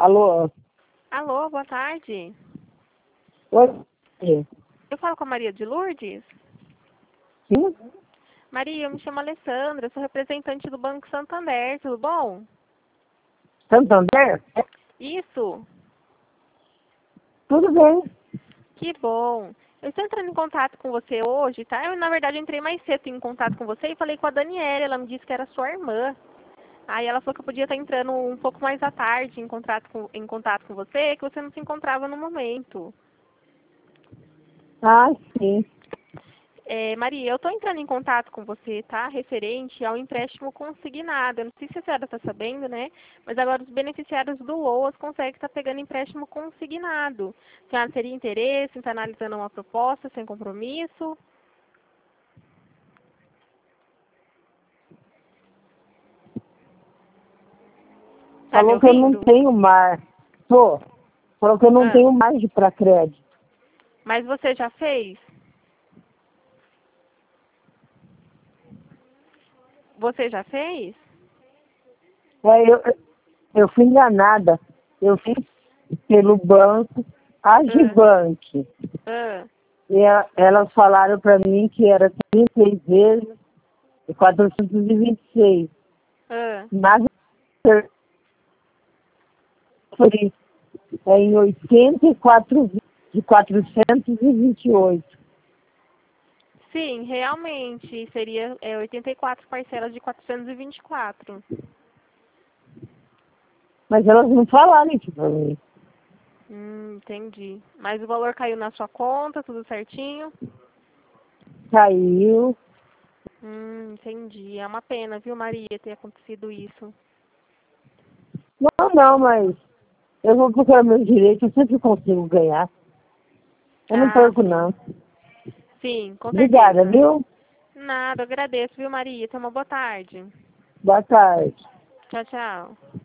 Alô? Alô, boa tarde. Oi? Eu falo com a Maria de Lourdes? Sim? Maria, eu me chamo Alessandra, sou representante do Banco Santander, tudo bom? Santander? Isso, Tudo bem. que bom. Eu estou entrando em contato com você hoje, tá? Eu, na verdade, entrei mais cedo em contato com você e falei com a Daniela, ela me disse que era sua irmã. Aí ela falou que eu podia estar entrando um pouco mais à tarde em contato com você, que você não se encontrava no momento. Ah, sim. Maria, eu estou entrando em contato com você, tá? Referente ao empréstimo consignado. Eu não sei se a senhora está sabendo, né? Mas agora os beneficiários do LOAS conseguem estar pegando empréstimo consignado. A senhora teria interesse em estar analisando uma proposta sem compromisso? Tá me Falou que eu não ouvindo? tenho mais. Pô, falou que eu não Ah, tenho mais para crédito. mas você já fez? Você já fez? É, eu fui enganada. Eu fiz pelo banco, Ah, Agibank. ah, E elas falaram para mim que era 36 vezes e 426. ah. Mas eu fui em 84 de 428. Sim, realmente seria 84 parcelas de 424. Mas elas não falaram isso para mim. Entendi. Mas o valor caiu na sua conta, tudo certinho? Caiu. Entendi. É uma pena, viu, Maria, ter acontecido isso. Não, mas eu vou procurar meus direitos, eu sempre consigo ganhar. Eu não Ah, perco, sim. não. Sim, com Obrigada, certeza. viu? Nada, eu agradeço, viu, Maria? Tenha uma boa tarde. Boa tarde. Tchau, tchau.